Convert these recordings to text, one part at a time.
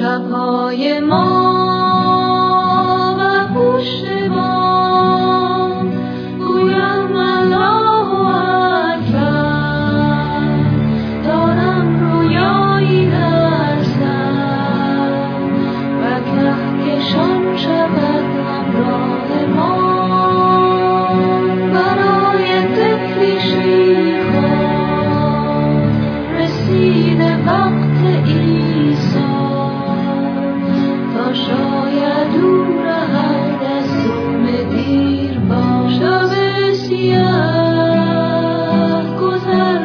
شب‌های ما و پشت بام گویم الله اکبر، دارم رویایی در سر و کهکشان شود همراه ما برای طفلی شیرخوار. رسیده وقت عیسی تا شاید او رهد از ظلم دیر با شب سیاه گذر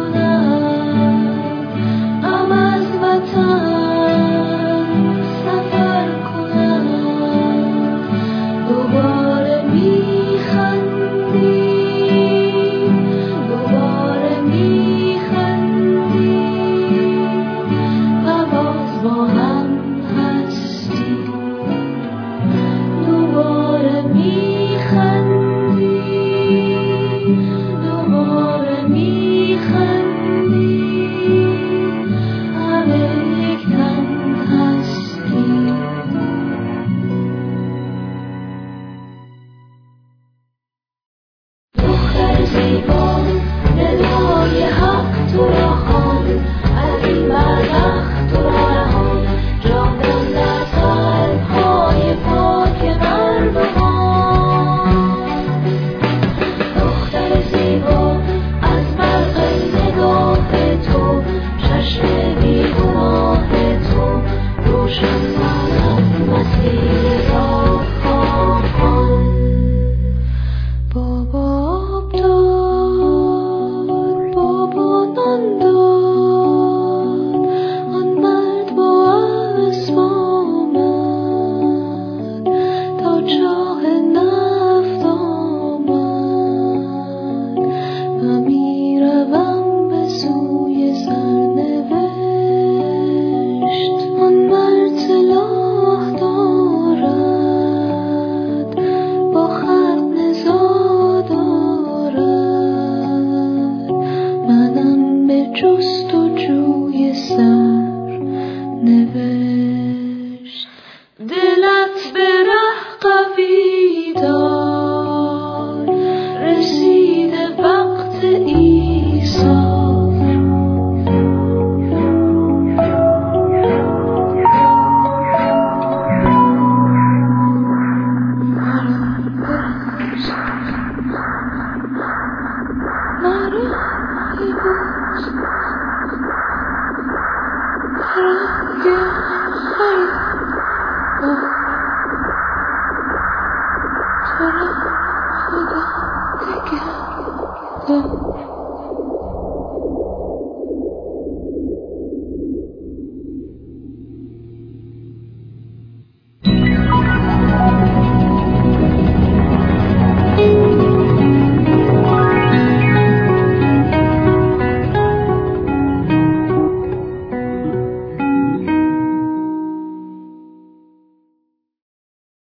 کند، غم از وطن سفر کند. دوباره میخندیم، دوباره میخندیم و باز با هم هستیم. دوباره میخندیم، دوباره میخندیم، همه یک تن هستیم. دختر زیبا ندای حق تو را خواند، از این برزخ تو را رهاند. جانم در قلب‌های پاک مردمان. دختر زیبا از برق نگاه تو، چشم بیگناه تو روشن کند مسیر راه خواهان. بابا آب داد، بابا نان داد، آن مرد با اسب آمد تا چاه نفت آمد. من میروم به سوی سرنوشت، آن مرد سلاح دارد، با خط نزا دارد. منم به جستجوی سرنوشت. دلت به ره قوی دار، رسیده وقت ایثار. خدا نگهدار.